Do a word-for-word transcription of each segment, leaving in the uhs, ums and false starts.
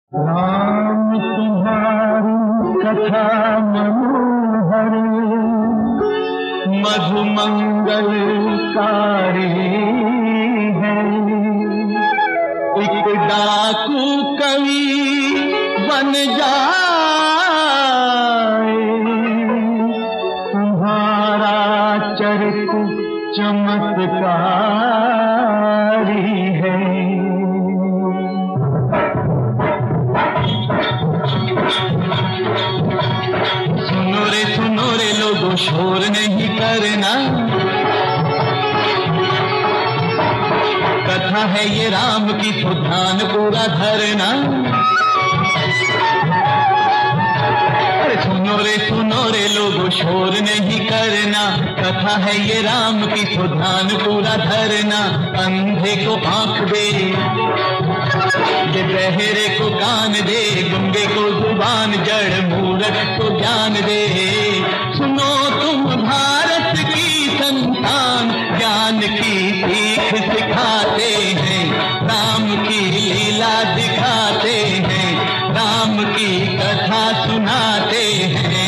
राम तुम्हारी कथा मनोहर मधुमंगलकारी है। एक डाकू कवि बन जाए, तुम्हारा चरित चमत्कारी है। सुनो रे सुनो रे लोगों, शोर नहीं करना, कथा है ये राम की तो ध्यान पूरा धरना। अरे सुनो रे सुनो रे लोगों, शोर नहीं करना, कथा है ये राम की तो ध्यान पूरा धरना। अंधे को आंख दे, ये बहरे को कान दे, गूंगे को जुबान, जड़ मूर्ख को ज्ञान दे। सुनो तुम भारत की संतान, ज्ञान की सीख सिखाते हैं, राम की लीला दिखाते हैं, राम की कथा सुनाते हैं।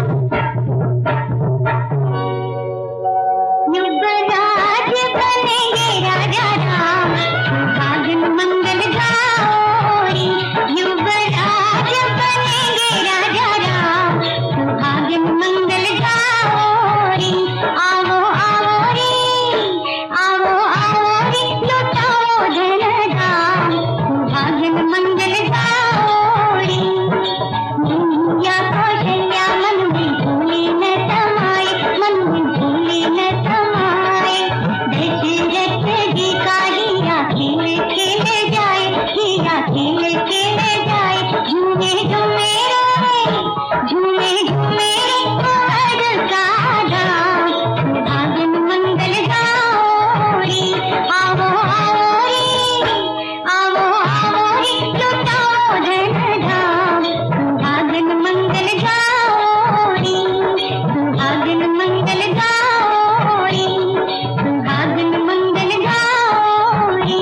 युवराज बनेंगे राजा राम, सुहागन मंगल गाओरी। युवराज बनेंगे राजा राम, सुहागन मंगल गाओरी। आओ आओ रे, आओ आओ रे, लुटाओ धन धाम, सुहागन मंगल गाओरी। मैया कौशल्या मन में भूले न समाए, मन में भूले न समाए। दशरथ जी का हीरा खेल खेले जाए, हीरा खेल खेले जाए। झूमे झूमे रोए, झूमे झूमे कुंवर का धाम, सुहागन मंगल गाओरी। आओ आओ रे, आओ आओ रे, लुटाओ धन धाम, सुहागन मंगल गाओरी। सुहागन मंगल गाओरी, सुहागन मंगल गाओरी।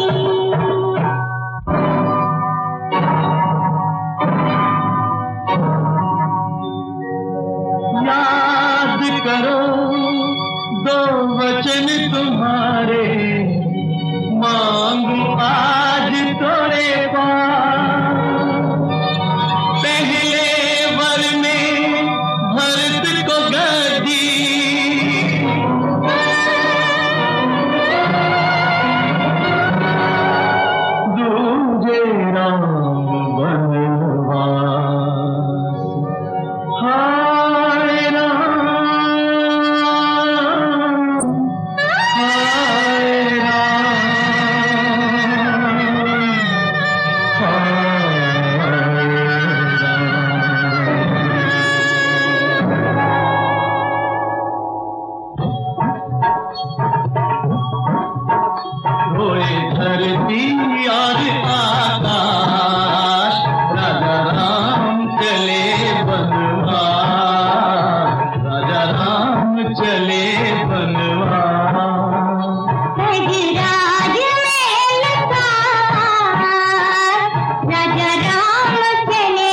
याद करो दो वचन तुम्हारे, मांगू आज तोरे पास। पहले वर में भरत को गद्दी, दूजे राम वनवास। हाय राम, हाय राम, हाय राम। रोए धरती और आकाश, राजा राम चले बनवास, राजा राम चले बनवास। ब्रजराज में लतार, राजा राम चले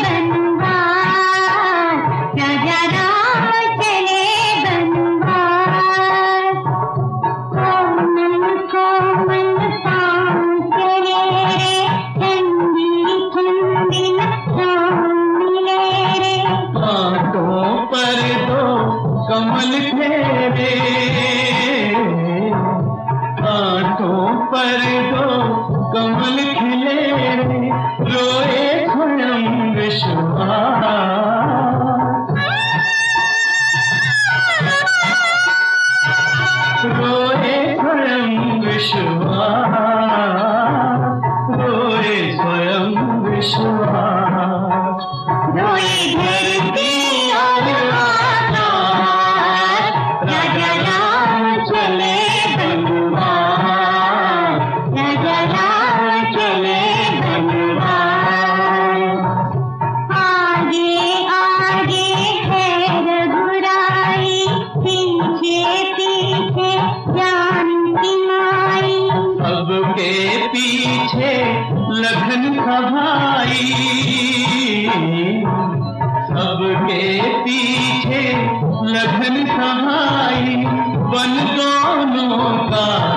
बनवास, राजा राम चले बनवास। कोमल कोमल शाम चले रे, ठंडी ठंडी शाम मिले रे। कांटों पर दो कमल ठहरे, कांटों पर दो कमल खिले रे। रोए स्वयं विश्वास, रोए स्वयं विश्वास, रोए स्वयं विश्वास। रोए धरती और आकाश, राजा राम चले बनवास, राजा राम चले बनवास। आगे आगे है रघुराई, पीछे पीछे जानकी माई। सबके पीछे लगन का सहाई, सबके पीछे लगन सहाई, बन दोनों का